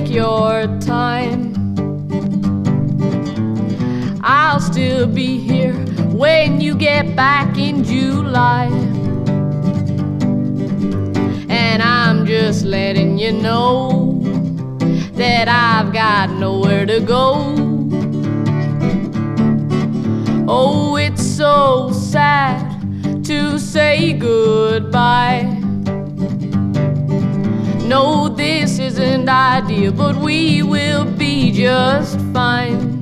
your time. I'll still be here when you get back in July. And I'm just letting you know that I've got nowhere to go. Oh, it's so sad to say goodbye. No, this isn't ideal, but we will be just fine.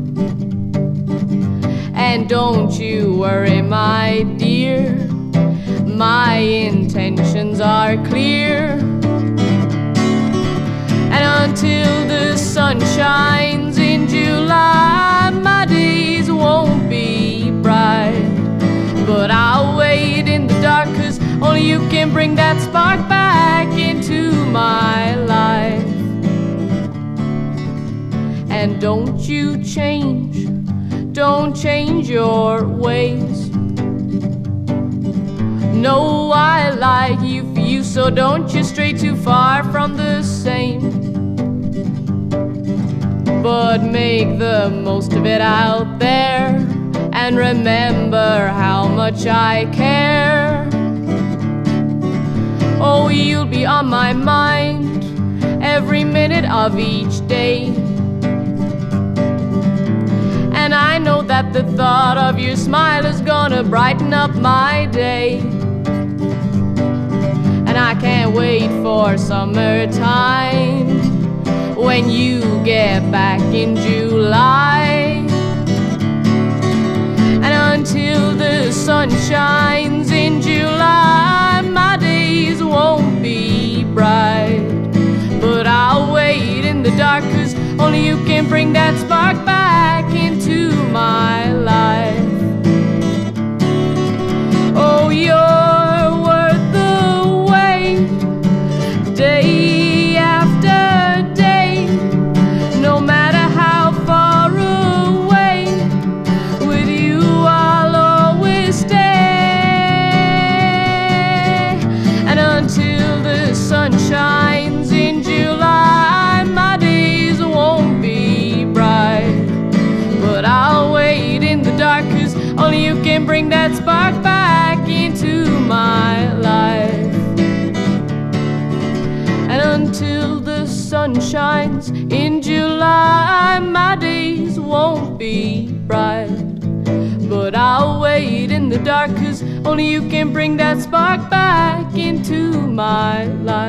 And don't you worry, my dear, my intentions are clear. And until the sun shines in July, my days won't be bright. But I'll wait in the dark, 'cause only you can bring that spark back into my life. And don't you change your ways. No, I like you for you, so don't you stray too far from the same. But make the most of it out there, and remember how much I care. Oh, you'll be on my mind every minute of each day. And I know that the thought of your smile is gonna brighten up my day. And I can't wait for summertime when you get back in July. And until the sun shines in July, my days won't be bright. But I'll wait in the dark, 'cause only you can bring that spark back into my life. Oh, you're worth the wait, day after day. No matter how far away, with you I'll always stay. And until the sun shines in July, my days won't be bright. But I'll wait in the dark, 'cause only you can bring that spark back into my life. And until the sun shines in July, my days won't be bright. But I'll wait in the dark, 'cause only you can bring that spark back into my life.